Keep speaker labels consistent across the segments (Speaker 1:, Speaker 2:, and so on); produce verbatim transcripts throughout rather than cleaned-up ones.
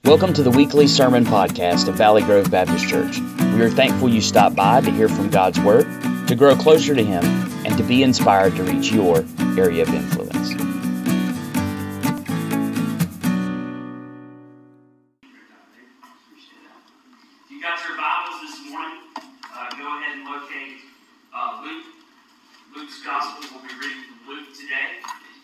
Speaker 1: Welcome to the weekly sermon podcast of Valley Grove Baptist Church. We are thankful you stopped by to hear from God's Word, to grow closer to Him, and to be inspired to reach your area of influence.
Speaker 2: If you got your Bibles this morning, uh, go ahead and locate uh, Luke. Luke's Gospel. We'll be reading from Luke today.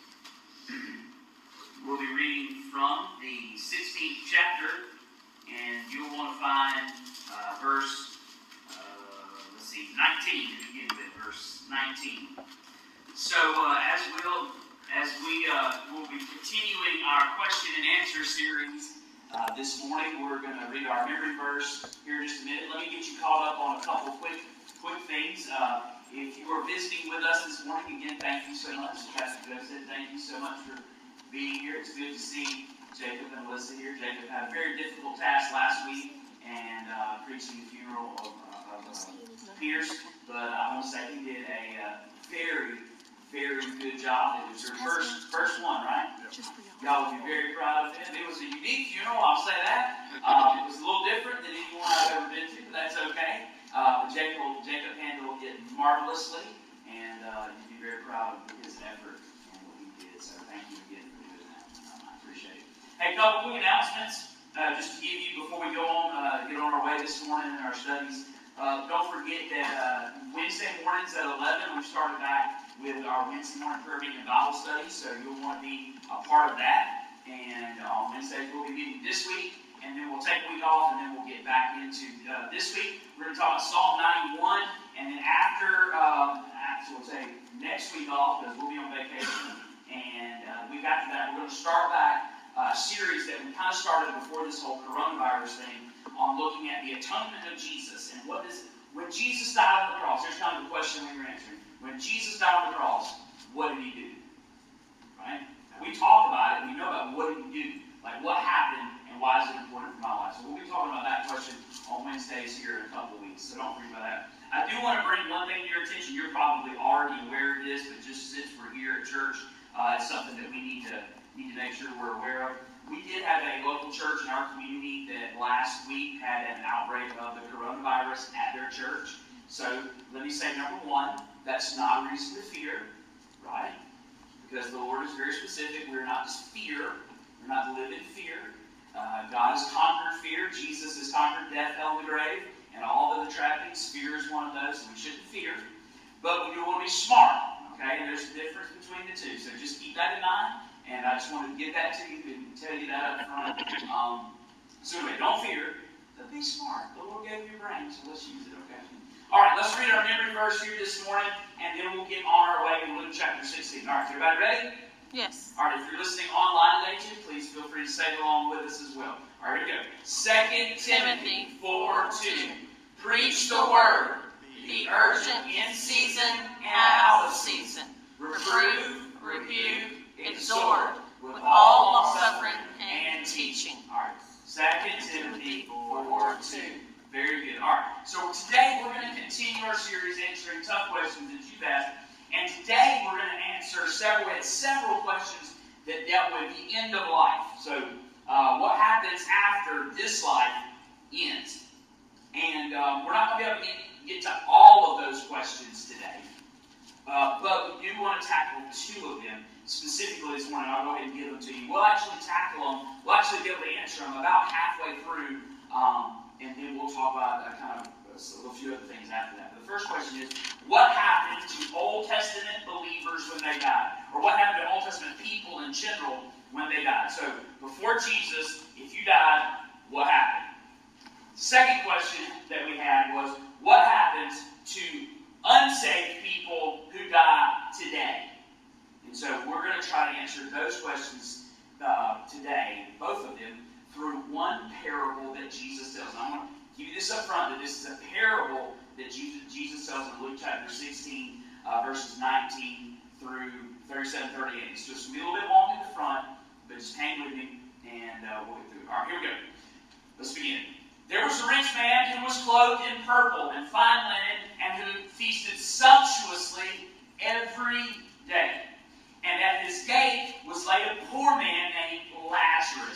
Speaker 2: We'll be reading from the sixteenth chapter, and you'll want to find uh, verse, uh, let's see, nineteen to begin with, verse nineteen. So, uh, as we'll, as we uh, will be continuing our question and answer series uh, this morning, we're going to read our memory verse here in just a minute. Let me get you caught up on a couple quick, quick things. Uh, if you are visiting with us this morning, again, thank you so much. Pastor Jeff said thank you so much for being here. It's good to see Jacob and Melissa here. Jacob had a very difficult task last week and uh, preaching the funeral of, uh, of uh, Pierce, but I want to say he did a uh, very, very good job. It was your first first one, right? Y'all would be very proud of him. It was a unique funeral, I'll say that. Um, it was a little different than anyone I've ever been to, but that's okay. Uh, but Jacob, Jacob handled it marvelously, and uh, you'd be very proud of his effort and what he did. So thank you again for doing that. Um, I appreciate it. Hey, a couple quick announcements, uh, just to give you before we go on, uh, get on our way this morning in our studies. Uh, don't forget that uh, Wednesday mornings at eleven, we started back with our Wednesday morning prayer meeting and Bible study, so you'll want to be a part of that. And uh, on Wednesday, we'll be meeting this week, and then we'll take a week off, and then we'll get back into uh, this week. We're going to talk about Psalm ninety-one, and then after, um, actually, we'll take next week off because we'll be on vacation. And uh, week after that, we're going to start back a series that we kind of started before this whole coronavirus thing on looking at the atonement of Jesus. And what is, when Jesus died on the cross, here's kind of the question we were answering. When Jesus died on the cross, what did he do? Right? We talk about it, we know about what did he do? Like what happened and why is it important for my life? So we'll be talking about that question on Wednesdays here in a couple of weeks, so don't forget about that. I do want to bring one thing to your attention. You're probably already aware of this, but just since we're here at church, uh, it's something that we need to need to make sure we're aware of. We did have a local church in our community that last week had an outbreak of the coronavirus at their church. So let me say, number one, that's not a reason to fear, right? Because the Lord is very specific. We're not to fear. We're not to live in fear. Uh, God has conquered fear. Jesus has conquered death, hell, and the grave, and all of the trappings. Fear is one of those, and we shouldn't fear. But we do want to be smart, okay? And there's a difference between the two. So just keep that in mind. And I just wanted to give that to you and tell you that up front. Um, so anyway, don't fear, but be smart. The Lord gave you a brain, so let's use it, okay? All right, let's read our memory verse here this morning, and then we'll get on our way to Luke chapter sixteen. All right, everybody ready?
Speaker 3: Yes.
Speaker 2: All right, if you're listening online today, too, please feel free to say along with us as well. All right, here we go. Second Timothy four two. Preach the word. Be urgent in season and out of season. Reprove, rebuke, exhort with all long-suffering and teaching. All right, Second Timothy four two. Very good. All right, so today we're going to continue our series answering tough questions that you've asked. And today we're going to answer several, several questions that dealt with the end of life. So uh, what happens after this life ends? And um, we're not going to be able to get, get to all of those questions today. Uh, but we do want to tackle two of them specifically this morning. I'll go ahead and give them to you. We'll actually tackle them. We'll actually be able to answer them about halfway through. Um, and then we'll talk about uh, kind of a, a few other things after that. But the first question is, what happened to Old Testament believers when they died? Or what happened to Old Testament people in general when they died? So before Jesus, if you died, what happened? Second question that we had was, what happens to unsaved people who die today? And so we're going to try to answer those questions uh, today, both of them, through one parable that Jesus tells. And I'm going to give you this up front, that this is a parable that Jesus tells in Luke chapter sixteen, uh, verses nineteen through thirty-seven, thirty-eight. It's just a little bit long in the front, but just hang with me, and uh, we'll get through it. All right, here we go. Let's begin. There was a rich man who was clothed in purple and fine linen, and who feasted sumptuously every day. And at his gate was laid a poor man named Lazarus,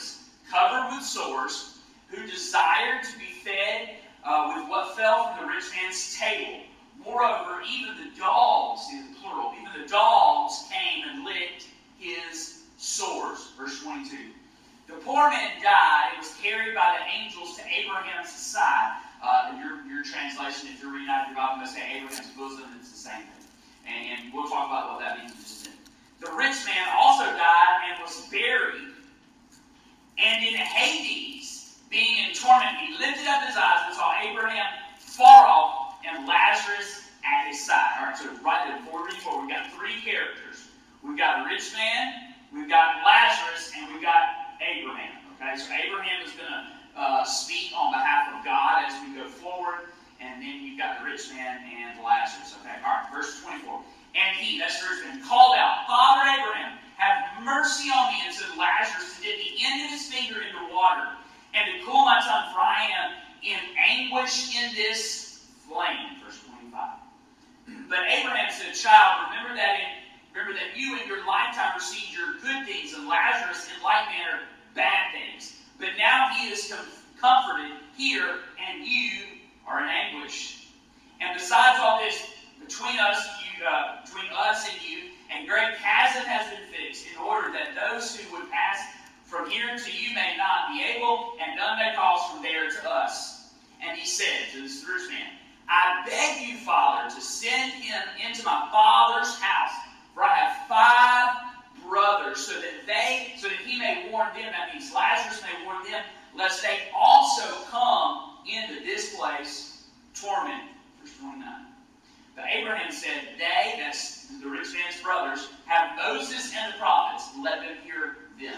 Speaker 2: covered with sores, who desired to be fed uh, with what fell from the rich man's table. Moreover, even the dogs, in the plural, even the dogs came and licked his sores. Verse twenty-two. The poor man died and was carried by the angels to Abraham's side. Uh, your, your translation, if you're reading out of your Bible, must say Abraham's bosom. It's the same thing. And, and we'll talk about what that means in just a minute. The rich man also died and was buried. And in Hades, being in torment, he lifted up his eyes and saw Abraham far off and Lazarus at his side. All right, so right there, before we read forward, we've got three characters. We've got a rich man, we've got Lazarus, and we've got Abraham. Okay, so Abraham is going to uh, speak on behalf of God as we go forward, and then you've got the rich man and Lazarus. Okay, all right, verse twenty-four. And he, that's the rich man, called out, Father Abraham, have mercy on me, and said Lazarus to dip the end of his finger into water, and to cool my tongue, for I am in anguish in this flame. Verse twenty-five. But Abraham said, Child, remember that in Remember that you in your lifetime received your good things, and Lazarus in like manner bad things. But now he is com- comforted here, and you are in anguish. And besides all this, between us, you, uh, between us and you, a great chasm has been fixed, in order that those who would pass from here to you may not be able, and none may cross from there to us. And he said to this rich man, I beg you, Father, to send him into my father's house. For I have five brothers, so that they, so that he may warn them, that means Lazarus may warn them, lest they also come into this place torment. Verse twenty-nine. But Abraham said, They, that's the rich man's brothers, have Moses and the prophets, let them hear them.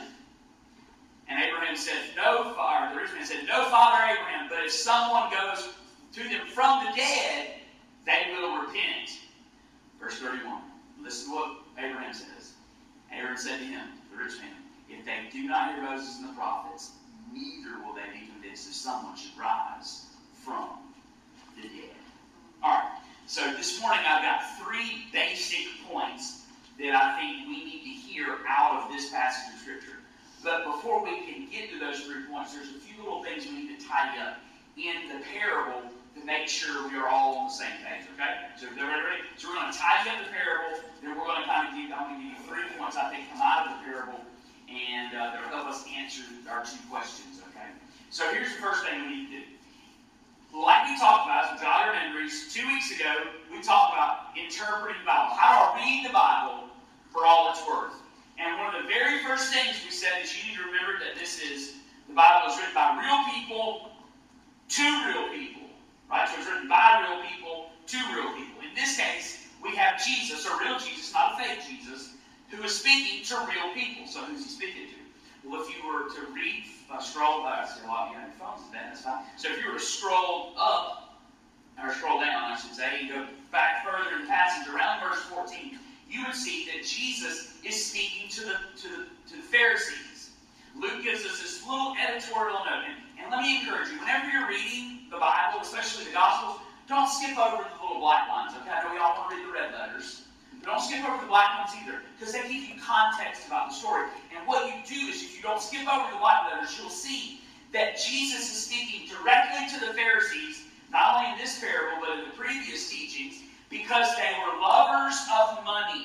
Speaker 2: And Abraham said, No, Father, the rich man said, No, Father Abraham, but if someone goes to them from the dead, they will repent. Verse thirty-one. Listen to what Abraham says. Abraham said to him, the rich man, If they do not hear Moses and the prophets, neither will they be convinced if someone should rise from the dead. Alright, so this morning I've got three basic points that I think we need to hear out of this passage of Scripture. But before we can get to those three points, there's a few little things we need to tidy up in the parable to make sure we are all on the same page, okay? So everybody ready? So we're going to tidy up the parable, then we're going to kind of give, I'm going to give you three points I think come out of the parable, and uh, that will help us answer our two questions, okay? So here's the first thing we need to do. Like we talked about, some jolly memories, two weeks ago, we talked about interpreting the Bible. How do I read the Bible for all it's worth? And one of the very first things we said is you need to remember that this is, the Bible is written by real people to real people. Right? So it's written by real people to real people. In this case, we have Jesus, a real Jesus, not a fake Jesus, who is speaking to real people. So who's he speaking to? Well, if you were to read, uh, scroll, uh, I see a lot of you have your phones today, that's fine. So if you were to scroll up, or scroll down, I should say, and go back further in the passage around verse fourteen, you would see that Jesus is speaking to the, to the, to the Pharisees. Luke gives us this little editorial note. And, and let me encourage you, whenever you're reading the Bible, especially the Gospels, don't skip over the little black lines. Okay, I know we all want to read the red letters. But don't skip over the black ones either, because they give you context about the story. And what you do is, if you don't skip over the black letters, you'll see that Jesus is speaking directly to the Pharisees, not only in this parable, but in the previous teachings, because they were lovers of money.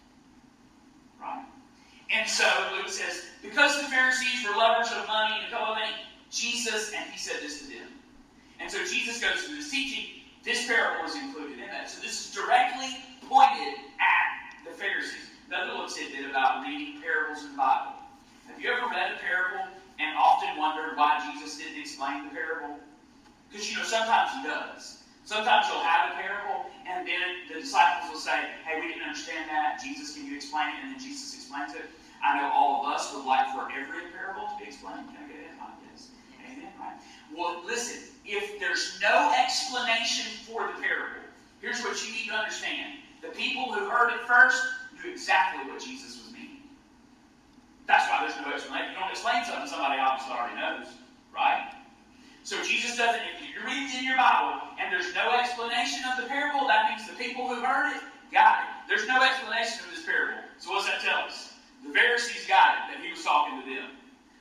Speaker 2: Right? And so Luke says, because the Pharisees were lovers of money and a couple of things, Jesus, and he said this to them. And so Jesus goes through this teaching. This parable is included in that. So this is directly pointed at the Pharisees. Another little tidbit about reading parables in the Bible. Have you ever read a parable and often wondered why Jesus didn't explain the parable? Because, you know, sometimes he does. Sometimes you'll have a parable, and then the disciples will say, hey, we didn't understand that. Jesus, can you explain it? And then Jesus explains it. I know all of us would like for every parable to be explained. Can I get it? Yes. Amen. Right. Well, listen, if there's no explanation for the parable, here's what you need to understand. The people who heard it first knew exactly what Jesus was meaning. That's why there's no explanation. You don't explain something somebody obviously already knows. Right? So Jesus doesn't, if you read it in your Bible and there's no explanation of the parable, that means the people who heard it got it. There's no explanation of this parable. So what does that tell us? The Pharisees got it, that he was talking to them.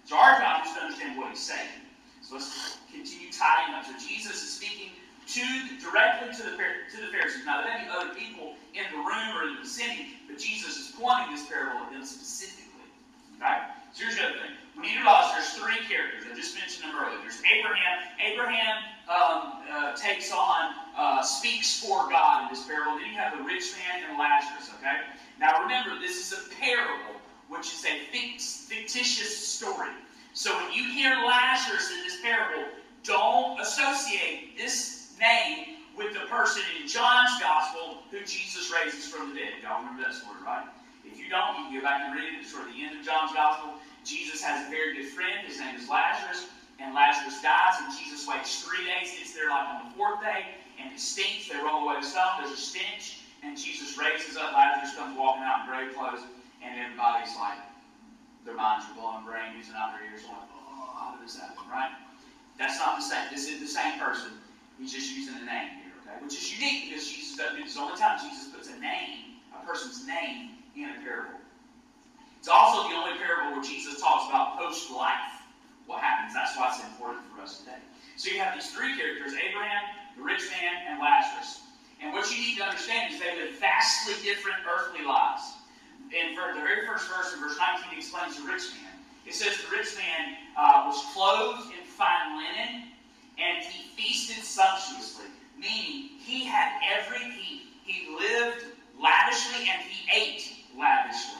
Speaker 2: So our job is to understand what he's saying. So let's continue tidying up. So Jesus is speaking to directly to the to the Pharisees. Now there may be other people in the room or in the vicinity, but Jesus is pointing this parable at them specifically. Okay? So here's the other thing. We need to realize there's three characters. I just mentioned them earlier. There's Abraham. Abraham um, uh, takes on, uh, speaks for God in this parable. Then you have the rich man and Lazarus. Okay? Now remember, this is a parable, which is a fictitious story. So when you hear Lazarus in this parable, don't associate this name with the person in John's Gospel who Jesus raises from the dead. Y'all remember that story, right? If you don't, you can go back and read it. It's toward the end of John's Gospel. Jesus has a very good friend. His name is Lazarus. And Lazarus dies, and Jesus waits three days. Gets there like on the fourth day, and it stinks. They roll away the stone. There's a stench. And Jesus raises up. Lazarus comes walking out in grave clothes. And everybody's like, their minds are blowing, brain using out their ears, like, oh, how did this happen, right? That's not the same. This is the same person. He's just using a name here, okay? Which is unique because Jesus doesn't do this. The only time Jesus puts a name, a person's name, in a parable. It's also the only parable where Jesus talks about post-life, what happens. That's why it's important for us today. So you have these three characters, Abraham, the rich man, and Lazarus. And what you need to understand is they live vastly different earthly lives. In the very first verse, in verse nineteen, it explains the rich man. It says the rich man uh, was clothed in fine linen, and he feasted sumptuously, meaning he had every, he, he lived lavishly and he ate lavishly.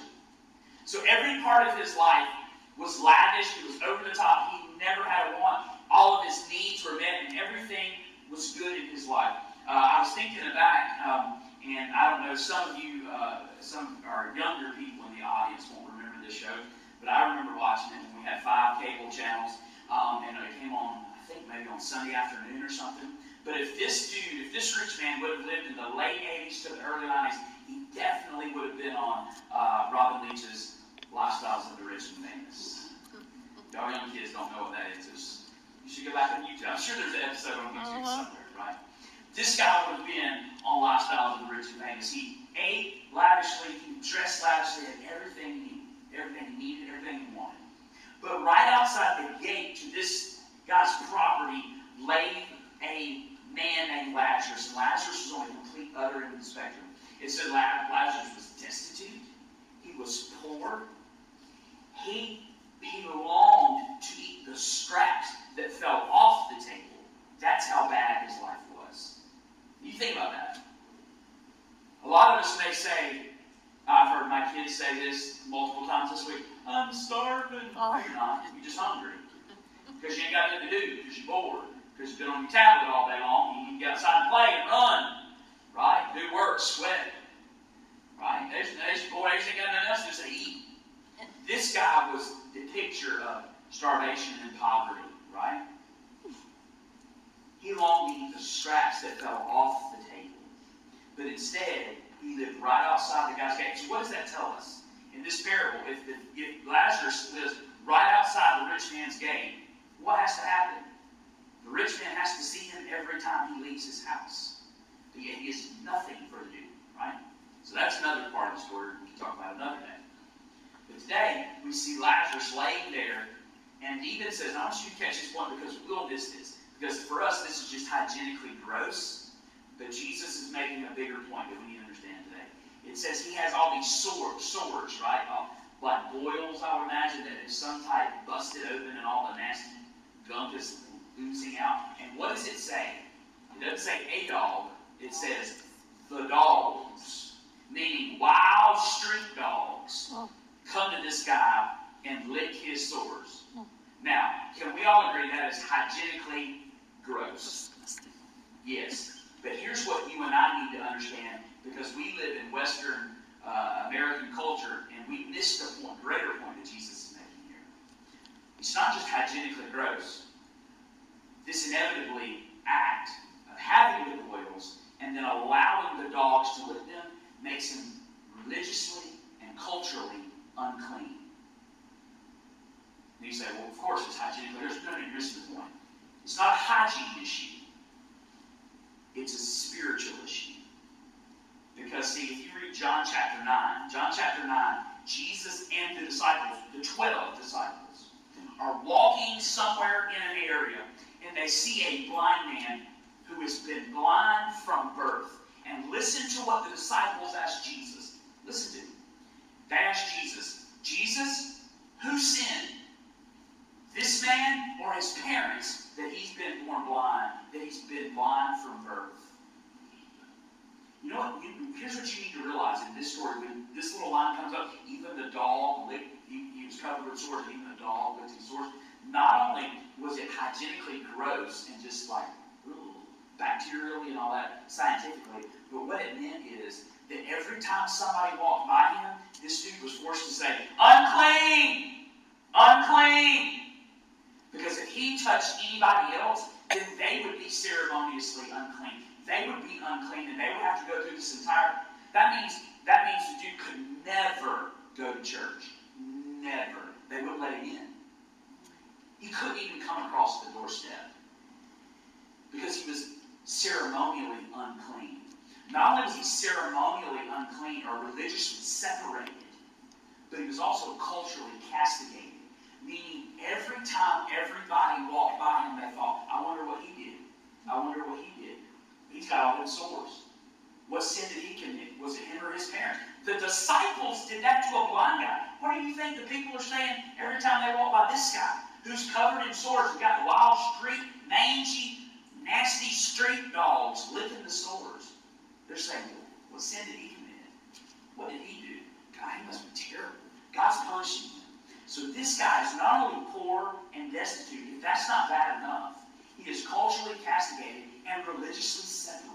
Speaker 2: So every part of his life was lavish, it was over the top, he never had a want. All of his needs were met, and everything was good in his life. Uh, I was thinking of that, um, and I don't know, some of you, uh, some of our younger people in the audience won't remember this show, but I remember watching it when we had five cable channels, um, and it came on, I think maybe on Sunday afternoon or something. But if this dude, if this rich man would have lived in the late eighties to the early nineties, he definitely would have been on uh, Robin Leach's Lifestyles of the Rich and Famous. Y'all young kids don't know what that is. It's, you should go back on YouTube. I'm sure there's an episode on YouTube uh-huh. somewhere, right? This guy would have been on Lifestyles of the Rich and Famous. He ate lavishly, he dressed lavishly, had everything he, everything he needed, everything he wanted. But right outside the gate to this guy's property lay a man named Lazarus. And Lazarus was on a complete other end of the spectrum. It said Lazarus was destitute. He was poor. He, he longed to eat the scraps that fell off the table. That's how bad his life was. You think about that. A lot of us may say, I've heard my kids say this multiple times this week, I'm starving. Oh. You're not. You're just hungry. Because you ain't got nothing to do. Because you're bored. Because you've been on your tablet all day long. You can get outside and play and run. Right? Do work, sweat. Right? There's, there's, boy, there's ain't got nothing else to say eat. This guy was the picture of starvation and poverty. Right? He longed to eat the scraps that fell off the table. But instead, he lived right outside the guy's gate. So what does that tell us? In this parable, if, the, if Lazarus lives right outside the rich man's gate, what has to happen? The rich man has to see him every time he leaves his house. But yet he has nothing for to do, right? So that's another part of the story we can talk about another day. But today, we see Lazarus laying there, and even says, I want you to catch this point because we'll miss this. Because for us, this is just hygienically gross. But Jesus is making a bigger point that we need to understand today. It says he has all these sores, sores right? Uh, like boils, I would imagine, that is some type busted open and all the nasty gunk is oozing out. And what does it say? It doesn't say a dog. It says the dogs, meaning wild street dogs, come to this guy and lick his sores. Now, can we all agree that is hygienically gross? Yes. But here's what you and I need to understand, because we live in Western uh, American culture, and we missed the point, greater point that Jesus is making here. It's not just hygienically gross. This inevitably act of having the boils and then allowing the dogs to lick them makes him religiously and culturally unclean. And you say, well, of course it's hygienically gross. No, no, you're missing the point. It's not a hygiene issue. It's a spiritual issue. Because, see, if you read John chapter nine, John chapter nine, Jesus and the disciples, the twelve disciples, are walking somewhere in an area, and they see a blind man who has been blind from birth. And listen to what the disciples asked Jesus. Listen to it. They asked Jesus, Jesus, who sinned? This man or his parents that he's been born blind, that he's been blind from birth? You know what? Here's what you need to realize in this story. When this little line comes up, even the dog licked, he, he was covered with sores, even the dog licked his sores. Not only was it hygienically gross and just like ugh, bacterially and all that scientifically, but what it meant is that every time somebody walked by him, this dude was forced to say, unclean! Unclean! Because if he touched anybody else, then they would be ceremoniously unclean. They would be unclean, and they would have to go through this entire... That means that means the dude could never go to church. Never. They wouldn't let him in. He couldn't even come across the doorstep because he was ceremonially unclean. Not only was he ceremonially unclean or religiously separated, but he was also culturally castigated. Meaning every time everybody walked by him, they thought, I wonder what he did. I wonder what he did. He's got all them sores. What sin did he commit? Was it him or his parents? The disciples did that to a blind guy. What do you think the people are saying every time they walk by this guy who's covered in sores, who's got wild, street, mangy, nasty street dogs licking the sores? They're saying, what sin did he commit? What did he do? God, he must be terrible. God's punishing him. So this guy is not only poor and destitute, if that's not bad enough, he is culturally castigated and religiously separated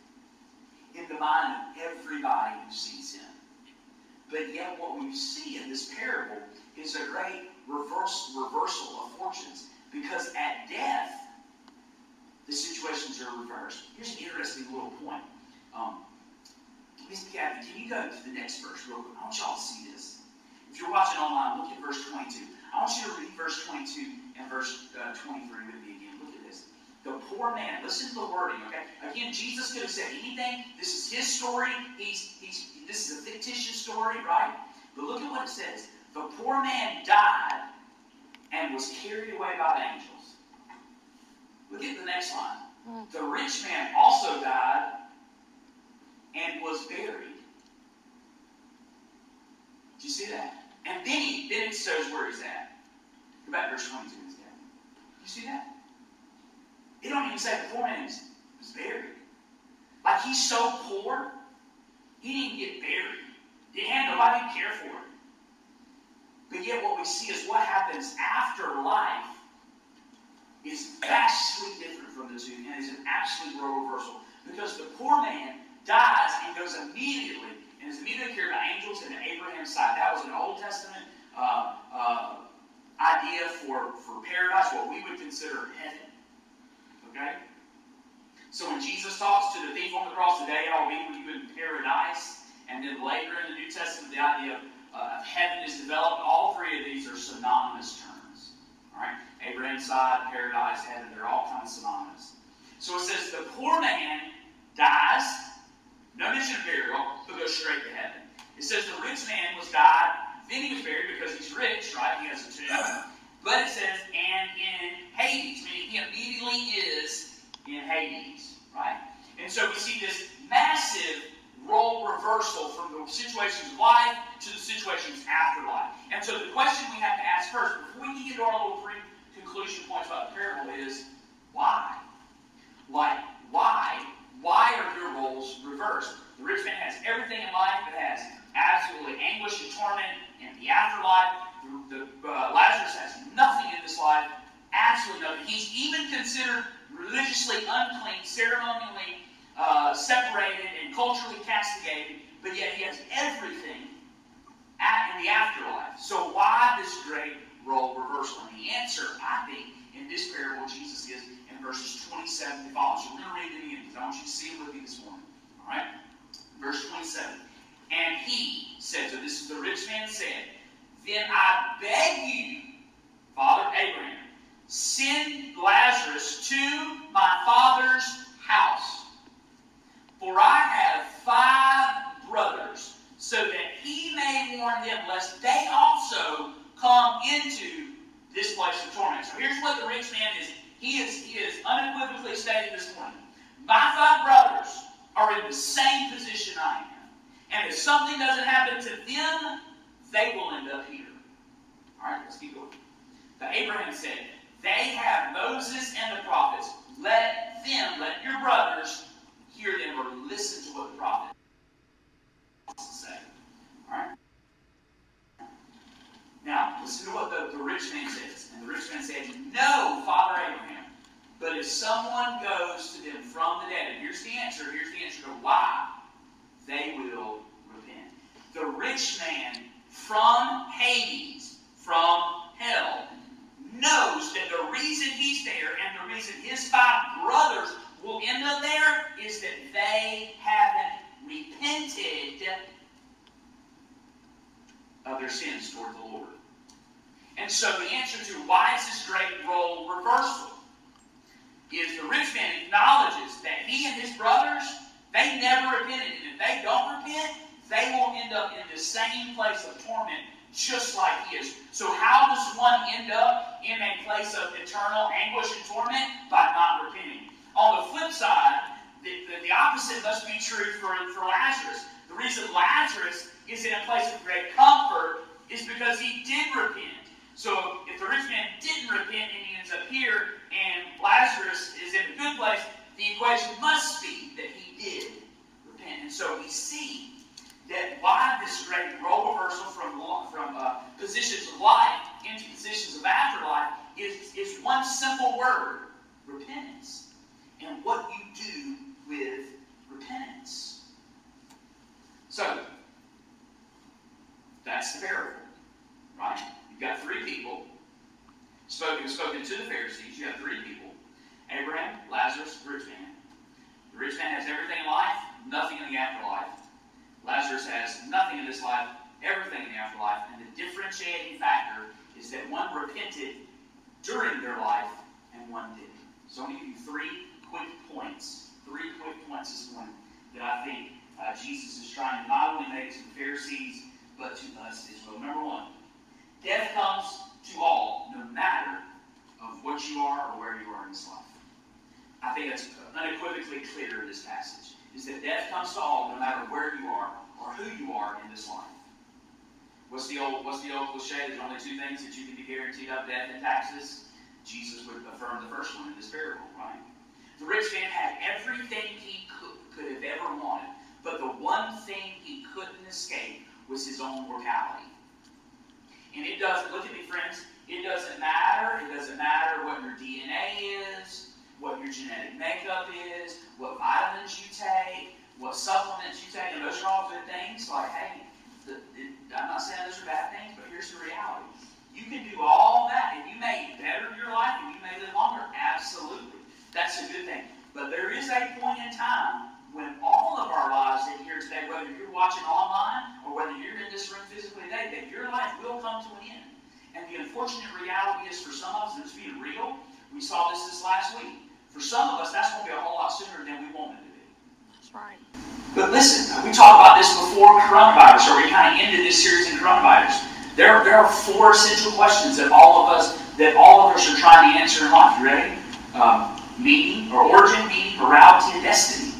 Speaker 2: in the mind of everybody who sees him. But yet what we see in this parable is a great reverse, reversal of fortunes, because at death, the situations are reversed. Here's an interesting little point. Um, Miss Kathy, can you go to the next verse real quick? I want y'all to see this. If you're watching online, look at verse twenty-two. I want you to read verse twenty-two and verse uh, twenty-three with me again. Look at this. The poor man, listen to the wording, okay? Again, Jesus could have said anything. This is his story. He's, he's, this is a fictitious story, right? But look at what it says. The poor man died and was carried away by the angels. Look at the next line. The rich man also died and was buried. Did you see that? And then, he, then it shows where he's at. Go back to verse twenty-two instead. Did you see that? It don't even say the poor man was, was buried. Like he's so poor, he didn't get buried. Didn't have nobody to care for him. But yet what we see is what happens after life is vastly different from the two, and is an absolute role reversal. Because the poor man dies and goes immediately, and is immediately carried by angels into Abraham's side. That was an Old Testament uh, uh, idea for, for paradise, what we would consider heaven. Okay? So when Jesus talks to the thief on the cross, today I'll be with you in paradise, and then later in the New Testament, the idea of, uh, of heaven is developed. All three of these are synonymous terms. All right? Abraham's side, paradise, heaven, they're all kind of synonymous. So it says the poor man dies, no mention of burial, but goes straight to heaven. It says the rich man was died, then he was buried because he's rich, right? He has a tomb. But it says, and in Hades, meaning he immediately is in Hades, right? And so we see this massive role reversal from the situations of life to the situations after life. And so the question we have to ask first, before we can get to our little three conclusion points about the parable, is why? Like, why? Why are your roles reversed? The rich man has everything in life, but has absolutely anguish and torment in the afterlife. The, the uh, Lazarus has nothing in this life, absolutely nothing. He's even considered religiously unclean, ceremonially uh, separated, and culturally castigated, but yet he has everything at, in the afterlife. So why this great role reversal? And the answer, I think, in this parable Jesus gives in verses twenty-seven and following. So we're going to read it again because I want you to see it with me this morning. All right? Verse twenty-seven. And he said, so this is the rich man said, then I beg you, Father Abraham, send Lazarus to my father's house. For I have five brothers, so that he may warn them, lest they also come into this place of torment. So here's what the rich man is. He is, he is unequivocally stating this morning. My five brothers are in the same position I am. And if something doesn't happen to them, they will end up here. All right, let's keep going. But Abraham said, they have Moses and the prophets. Let them, let your brothers hear them or listen to what the prophet has to say. All right? Now, listen to what the, the rich man says. And the rich man said, no, Father Abraham, but if someone goes to them from the dead, and here's the answer, here's the answer to why, they will repent. The rich man from Hades, from hell, knows that the reason he's there and the reason his five brothers will end up there is that they haven't repented of their sins toward the Lord. And so the answer to why is this great role reversal is the rich man acknowledges that he and his brothers, they never repented. And if they don't repent, they will end up in the same place of torment just like he is. So how does one end up in a place of eternal anguish and torment? By not repenting. On the flip side, the, the, the opposite must be true for, for Lazarus. The reason Lazarus is in a place of great comfort is because he did repent. So if the rich man didn't repent and he ends up here and Lazarus is in a good place, the equation must be that he did repent. And so we see that why this great role reversal from, from uh, positions of life into positions of afterlife is, is one simple word, repentance. And what you do with repentance. So, that's the parable, right? You've got three people. Spoken, spoken to the Pharisees. You have three people. Abraham, Lazarus, the rich man. The rich man has everything in life, nothing in the afterlife. Lazarus has nothing in this life, everything in the afterlife. And the differentiating factor is that one repented during their life and one didn't. So I'm going to give you three quick points. Three quick points this morning that I think uh, Jesus is trying to not only make to the Pharisees, but to us as well. Number one, death comes to all, no matter of what you are or where you are in this life. I think that's unequivocally clear in this passage, is that death comes to all, no matter where you are or who you are in this life. What's the old, what's the old cliche? There's only two things that you can be guaranteed of, death and taxes. Jesus would affirm the first one in this parable, right? The rich man had everything he could, could have ever wanted, but the one thing he couldn't escape was his own mortality. And it doesn't, look at me friends, it doesn't matter, it doesn't matter what your D N A is, what your genetic makeup is, what vitamins you take, what supplements you take, and those are all good things. Like, hey, the, it, I'm not saying those are bad things, but here's the reality. You can do all that, and you may better your life, and you may live longer. Absolutely. That's a good thing. But there is a point in time when all of our lives in here today, whether you're watching online or whether you're in this room physically today, that your life will come to an end. And the unfortunate reality is for some of us, and it's being real, we saw this this last week. For some of us, that's going to be a whole lot sooner than we wanted it to be.
Speaker 3: That's right.
Speaker 2: But listen, we talked about this before coronavirus, or we kind of ended this series in coronavirus. There, there are four essential questions that all of us that all of us are trying to answer in life. You ready? Um, meaning, or origin, meaning, morality, and destiny.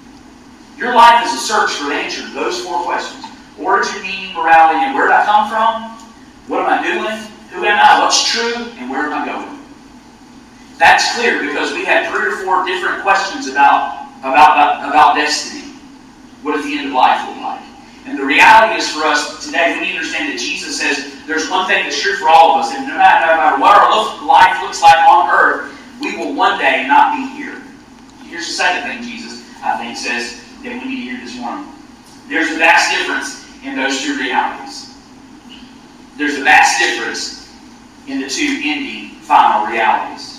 Speaker 2: Your life is a search for the answer to those four questions. Origin, meaning, morality, and where did I come from? What am I doing? Who am I? What's true? And where am I going? That's clear because we had three or four different questions about, about, about destiny. What does the end of life look like? And the reality is for us today, we need to understand that Jesus says there's one thing that's true for all of us, and no matter, no matter what our look, life looks like on earth, we will one day not be here. Here's the second thing Jesus, I think, says that we need to hear this morning. There's a vast difference in those two realities. There's a vast difference in the two ending final realities.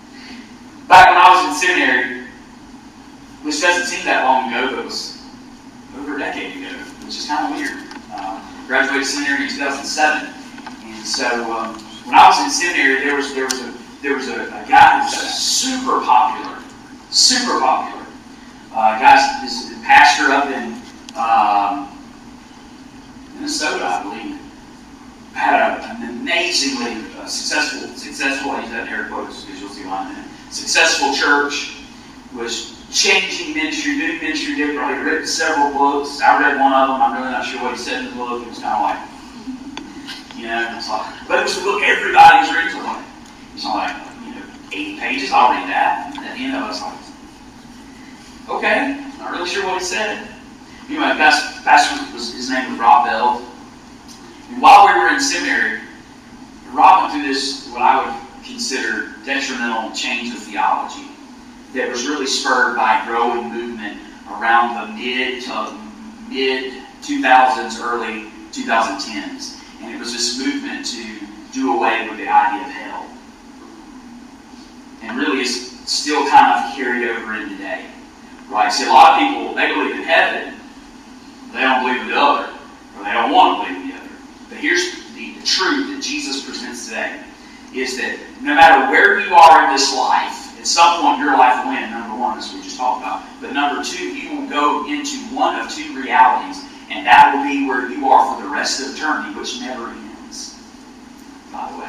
Speaker 2: Back when I was in seminary, which doesn't seem that long ago, but it was over a decade ago, which is kind of weird. Uh, graduated seminary in two thousand seven, and so um, when I was in seminary, there was there was a there was a, a guy who was super popular, super popular. Uh, guy, this pastor up in um, Minnesota, I believe, had a, an amazingly uh, successful, successful, I use that in air quotes because you'll see why in a minute. Successful church, was changing ministry, doing ministry differently, written several books. I read one of them. I'm really not sure what he said in the book. It was kind of like, you know, it's like, but it was a book everybody's reading. Like, it's not like, you know, eighty pages. I'll read that. And at the end of it, I was like, okay, not really sure what he said. Anyway, pastor, pastor was, his name was Rob Bell. And while we were in seminary, Rob went through this, what I would consider detrimental change of theology that was really spurred by a growing movement around the mid to mid two thousands, early twenty tens. And it was this movement to do away with the idea of hell. And really is still kind of carried over in today. Right? See, a lot of people, they believe in heaven, they don't believe in the other, or they don't want to believe in the other. But here's the, the truth that Jesus presents today, is that no matter where you are in this life, at some point your life will end, number one, as we just talked about. But number two, you will go into one of two realities, and that will be where you are for the rest of eternity, which never ends, by the way.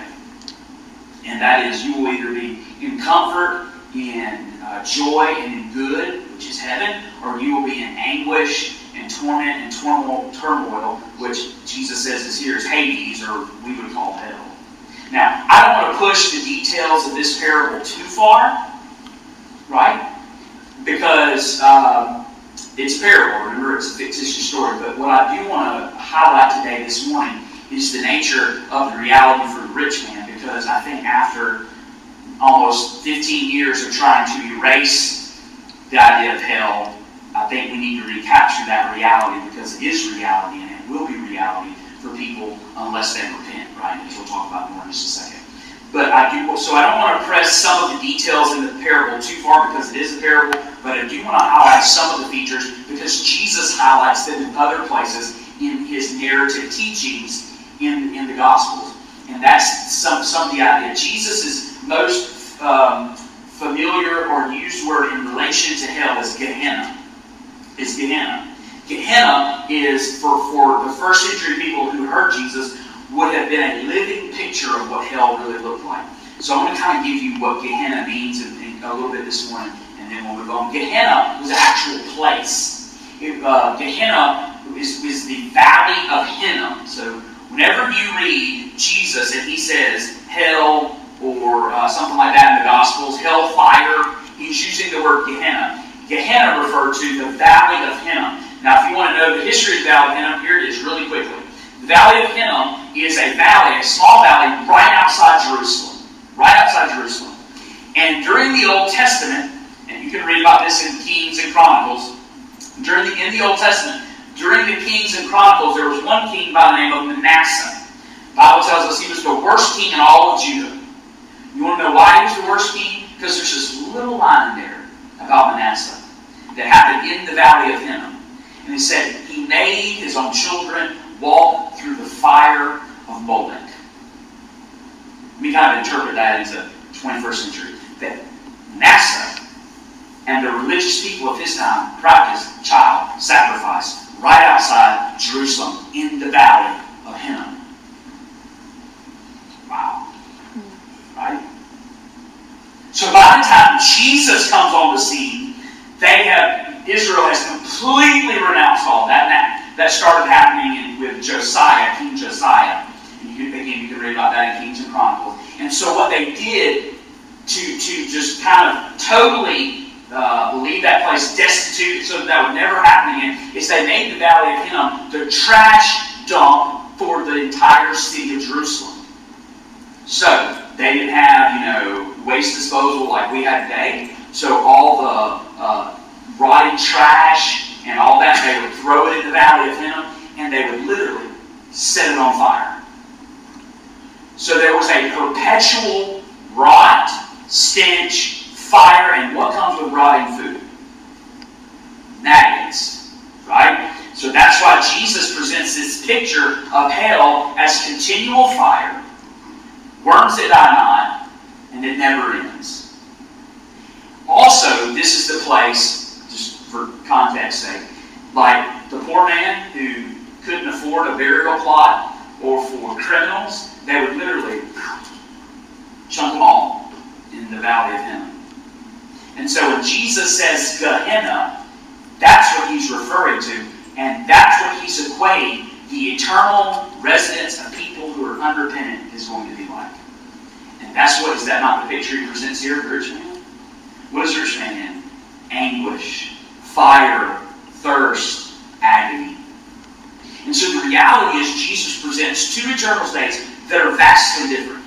Speaker 2: And that is, you will either be in comfort, in uh, joy, and in good, which is heaven, or you will be in anguish and torment and turmoil, turmoil, which Jesus says is here is Hades, or we would call hell. Now, I don't want to push the details of this parable too far, right? Because um, it's a parable. Remember, it's a fictitious story. But what I do want to highlight today, this morning, is the nature of the reality for the rich man. Because I think after almost fifteen years of trying to erase the idea of hell, I think we need to recapture that reality, because it is reality and it will be reality for people unless they repent, right? Which we'll talk about more in just a second. But I do, so I don't want to press some of the details in the parable too far, because it is a parable, but I do want to highlight some of the features because Jesus highlights them in other places in his narrative teachings in, in the Gospels. And that's some, some of the idea. Jesus is most um, familiar or used word in relation to hell is Gehenna. Is Gehenna. Gehenna is, for, for the first century people who heard Jesus, would have been a living picture of what hell really looked like. So I'm going to kind of give you what Gehenna means in, in a little bit this morning, and then we'll move on. Gehenna was an actual place. It, uh, Gehenna is, is the valley of Hinnom. So whenever you read Jesus and he says hell or uh, something like that in the Gospels, hellfire, he's using the word Gehenna. Gehenna referred to the valley of Hinnom. Now, if you want to know the history of the valley of Hinnom, here it is really quickly. The valley of Hinnom is a valley, a small valley, right outside Jerusalem. Right outside Jerusalem. And during the Old Testament, and you can read about this in Kings and Chronicles, during the, in the Old Testament, during the Kings and Chronicles, there was one king by the name of Manasseh. The Bible tells us he was the worst king in all of Judah. You want to know why he was the worst king? Because there's this little line there about Manasseh that happened in the valley of Hinnom. And he said, he made his own children walk through the fire of Molech. We kind of interpret that into twenty-first century. That Manasseh and the religious people of his time practiced child sacrifice right outside Jerusalem in the valley of Hinnom. Wow. Right? So by the time Jesus comes on the scene, they have, Israel has completely renounced all that. That, that started happening in, with Josiah, King Josiah. And you can, again, you can read about that in Kings and Chronicles. And so what they did to, to just kind of totally uh, leave that place destitute so that that would never happen again is they made the Valley of Hinnom the trash dump for the entire city of Jerusalem. So they didn't have, you know, waste disposal like we have today. So all the uh, rotting trash and all that, they would throw it in the Valley of Hinnom, and they would literally set it on fire. So there was a perpetual rot, stench, fire, and what comes with rotting food? Maggots, right? So that's why Jesus presents this picture of hell as continual fire, worms that die not, and it never ends. Also, this is the place, just for context sake, like the poor man who couldn't afford a burial plot, or for criminals, they would literally chunk them all in the valley of Hinnom. And so when Jesus says Gehenna, that's what he's referring to, and that's what he's equating the eternal residence of people who are unrepentant is going to be like. And that's what, is that not the picture he presents here of the rich man? What is the rich man in? Anguish, fire, thirst, agony. And so the reality is Jesus presents two eternal states that are vastly different.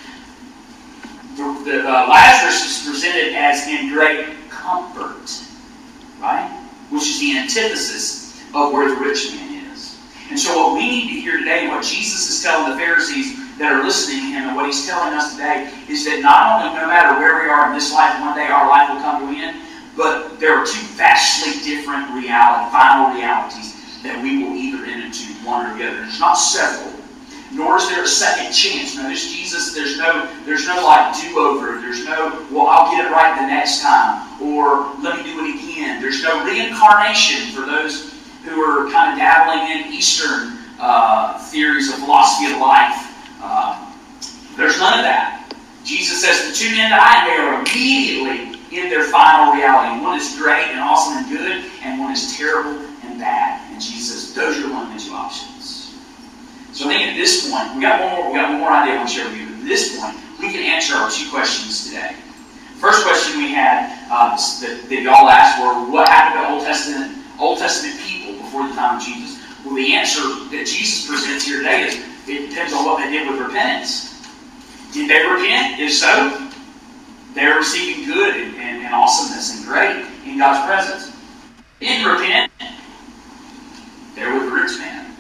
Speaker 2: The, the, uh, Lazarus is presented as in great comfort, right? Which is the antithesis of where the rich man is. And so what we need to hear today, what Jesus is telling the Pharisees that are listening to him, and what he's telling us today, is that not only no matter where we are in this life, one day our life will come to an end, but there are two vastly different reality, final realities that we will either enter into one or the other. There's not several, nor is there a second chance. Notice Jesus, there's no, there's no like do-over. There's no, well, I'll get it right the next time, or let me do it again. There's no reincarnation for those who are kind of dabbling in Eastern uh, theories of philosophy of life. Uh, there's none of that. Jesus says the two men die, and they are immediately in their final reality. One is great and awesome and good, and one is terrible and bad. And Jesus says those are the only two options. So I think at this point, we got one more, we got one more idea I want to share with you. At this point, we can answer our two questions today. First question we had uh, that, that y'all asked were, what happened to Old Testament Old Testament people before the time of Jesus? Well, the answer that Jesus presents here today is it depends on what they did with repentance. Did they repent? If so, they're receiving good and, and, and awesomeness and great in God's presence. Didn't repent, they're with the rich man.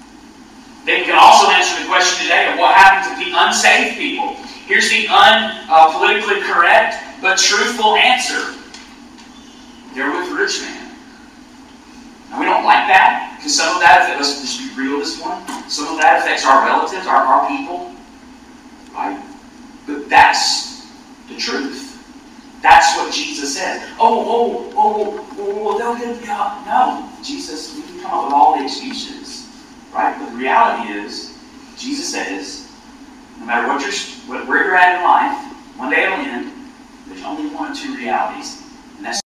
Speaker 2: They can also answer the question today of what happened to the unsaved people. Here's the unpolitically uh, correct but truthful answer. They're with the rich man. Now we don't like that, because some of that, let's just be real this morning, some of that affects our relatives, our, our people, right? But that's the truth. That's what Jesus said. Oh, oh, oh, oh, they'll get God. No, Jesus, we can come up with all the excuses, right? But the reality is, Jesus says, no matter what you're, what, where you're at in life, one day it'll end. There's only one or two realities, and that's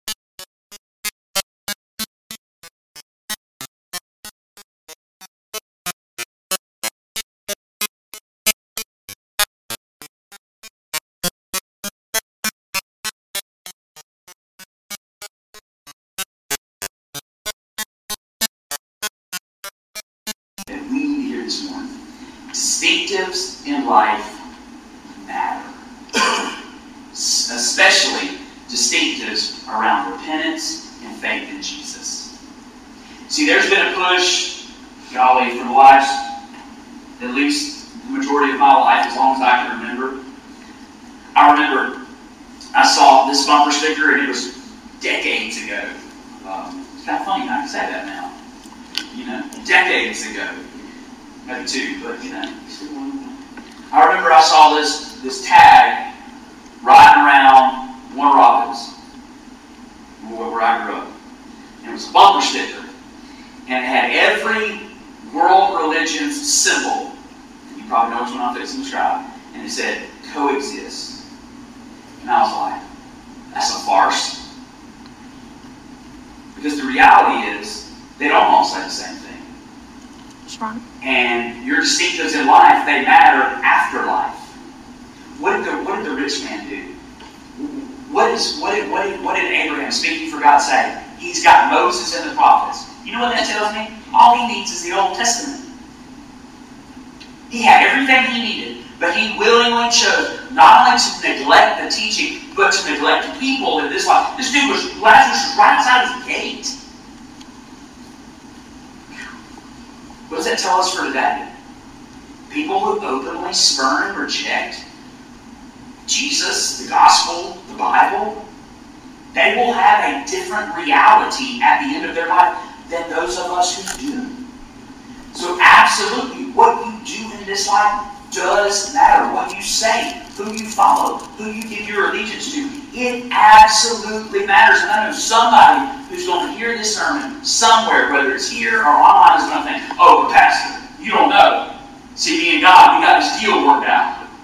Speaker 2: distinctives in life matter. Especially distinctives around repentance and faith in Jesus. See, there's been a push, golly, for the last, at least the majority of my life, as long as I can remember. I remember I saw this bumper sticker, and it was decades ago. Um, it's kind of funny, I can say that now. You know, decades ago. Maybe two, but you know. I remember I saw this this tag riding around Warner Robins, where I grew up. And it was a bumper sticker. And it had every world religion's symbol. You probably know which one I'm fixing to describe. And it said, coexist. And I was like, that's a farce. Because the reality is, they don't all say the same thing. And your distinctives in life, they matter after life. What did the, what did the rich man do? What, is, what, did, what, did, what did Abraham, speaking for God, say? He's got Moses and the prophets. You know what that tells me? All he needs is the Old Testament. He had everything he needed, but he willingly chose not only to neglect the teaching, but to neglect the people in this life. This dude was, Lazarus was right outside his gate. What does that tell us for today? People who openly spurn and reject Jesus, the gospel, the Bible, they will have a different reality at the end of their life than those of us who do. So absolutely, what you do in this life does matter. What you say, who you follow, who you give your allegiance to, it absolutely matters. And I know somebody who's going to hear this sermon somewhere, whether it's here or online, is going to think, oh, but Pastor, you don't know. See, me and God, we got this deal worked out.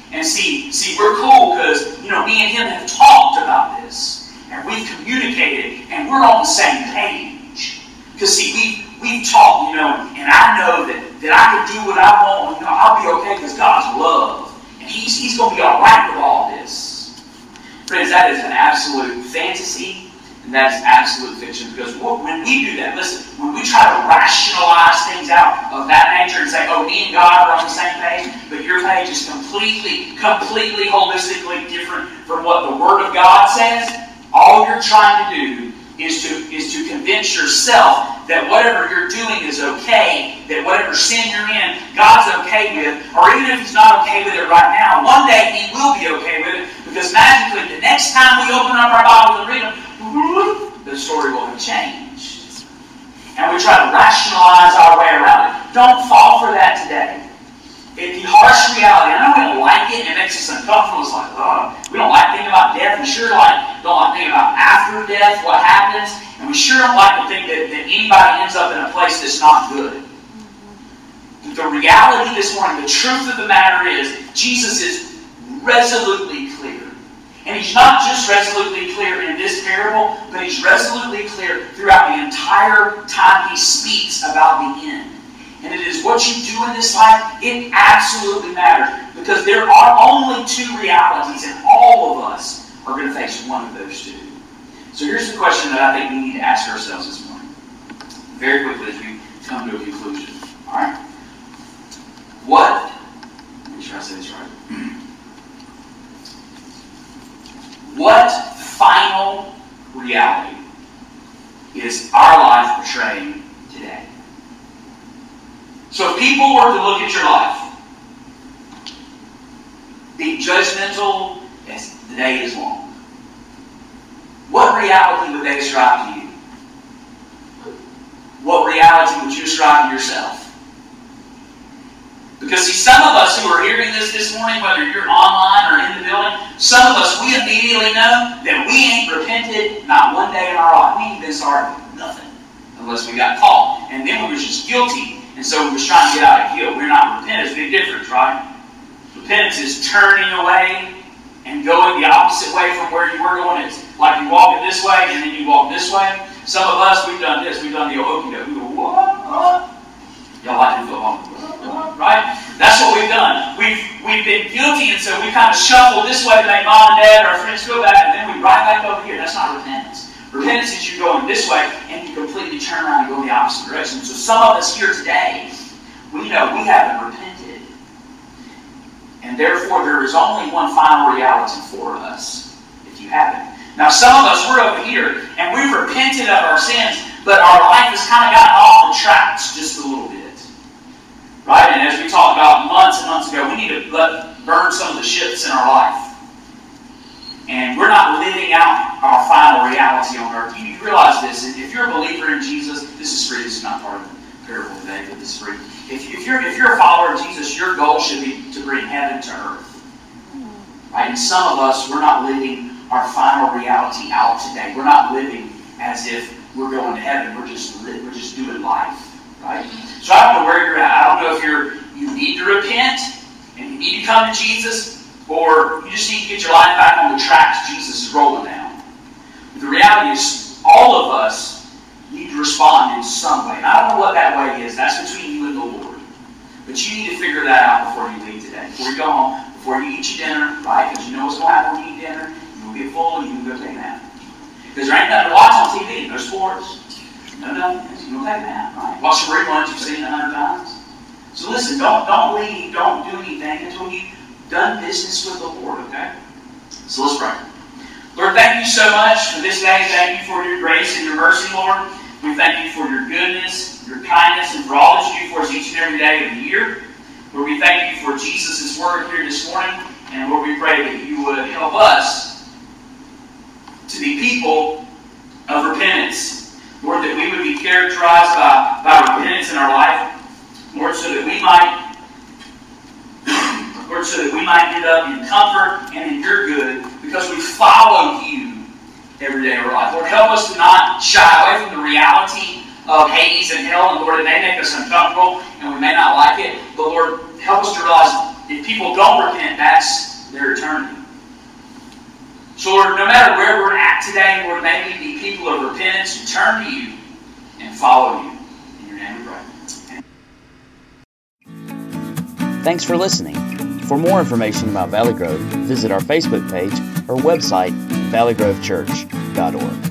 Speaker 2: And see, see, we're cool because, you know, me and him have talked about this. And we've communicated, and we're on the same page. Because, see, we, we've talked, you know, and I know that, that I can do what I want, and, you know, I'll be okay because God's love. And he's, he's going to be all right with all this. Friends, that is an absolute fantasy, and that is absolute fiction. Because when we do that, listen, when we try to rationalize things out of that nature and say, oh, me and God are on the same page, but your page is completely, completely holistically different from what the Word of God says, all you're trying to do is to, is to convince yourself that whatever you're doing is okay, that whatever sin you're in, God's okay with, or even if He's not okay with it right now, one day He will be okay with it, because magically the next time we open up our Bible and read them, the story will have changed. And we try to rationalize our way around it. Don't fall for that today. It's the harsh reality. I know we don't like it, and it makes us uncomfortable. It's like, oh, we don't like thinking about death. We sure like, don't like thinking about after death, what happens. And we sure don't like to think that, that anybody ends up in a place that's not good. The reality this morning, the truth of the matter is, Jesus is resolutely clear. And He's not just resolutely clear in this parable, but He's resolutely clear throughout the entire time He speaks about the end. And it is what you do in this life, it absolutely matters. Because there are only two realities, and all of us are going to face one of those two. So here's the question that I think we need to ask ourselves this morning, very quickly as we come to a conclusion. Alright? What, let me try to say this right. What final reality is our life portraying today? So if people were to look at your life, be judgmental as the day is long, what reality would they ascribe to you? What reality would you ascribe to yourself? Because see, some of us who are hearing this this morning, whether you're online or in the building, some of us, we immediately know that we ain't repented not one day in our life. We ain't been sorry for nothing unless we got caught. And then we were just guilty. And so we were trying to get out of guilt. We're not repentant. It's a big difference, right? Repentance is turning away and going the opposite way from where you were going. It's like you walk it this way and then you walk this way. Some of us, we've done this. We've done the old okey doke. We go, what? What? Y'all like to football, right? That's what we've done. We've we've been guilty, and so we kind of shuffle this way to make mom and dad or our friends go back, and then we right back over here. That's not repentance. Repentance is you going this way, and you completely turn around and go the opposite direction. So some of us here today, we know we haven't repented. And therefore, there is only one final reality for us, if you haven't. Now, some of us, we're over here, and we've repented of our sins, but our life has kind of gotten off the tracks just a little bit. Right? And as we talked about months and months ago, we need to let burn some of the ships in our life. And we're not living out our final reality on earth. You realize this. If you're a believer in Jesus, this is free. This is not part of the parable today, but this is free. If, if, you're, if you're a follower of Jesus, your goal should be to bring heaven to earth. Right? And some of us, we're not living our final reality out today. We're not living as if we're going to heaven. We're just, we're just doing life. Right? So I don't know where you're at. I don't know if you're you need to repent and you need to come to Jesus, or you just need to get your life back on the tracks Jesus is rolling down. But the reality is, all of us need to respond in some way. And I don't know what that way is. That's between you and the Lord. But you need to figure that out before you leave today. Before you go home, before you eat your dinner, right? Because you know what's going to happen when you eat dinner. You'll get full and you can go take a nap. Because there ain't nothing to watch on T V. No sports. No, nothing. You don't take a nap, right? Watch the reruns you've seen a hundred times. So listen, don't don't leave, don't do anything until you've done business with the Lord, okay? So let's pray. Lord, thank you so much for this day. Thank you for your grace and your mercy, Lord. We thank you for your goodness, your kindness, and for all that you do for us each and every day of the year. Lord, we thank you for Jesus' word here this morning. And Lord, we pray that you would help us to be people of repentance. Lord, that we would be characterized by, by repentance in our life. Lord, so that we might Lord, so that we might end up in comfort and in your good because we follow you every day of our life. Lord, help us to not shy away from the reality of Hades and hell. And Lord, it may make us uncomfortable and we may not like it. But Lord, help us to realize If people don't repent, that's their eternity. So Lord, no matter where we're at today, Lord, may we be people of repentance who turn to you and follow you. In your name we pray.
Speaker 1: Thanks for listening. For more information about Valley Grove, visit our Facebook page or website, valley grove church dot org.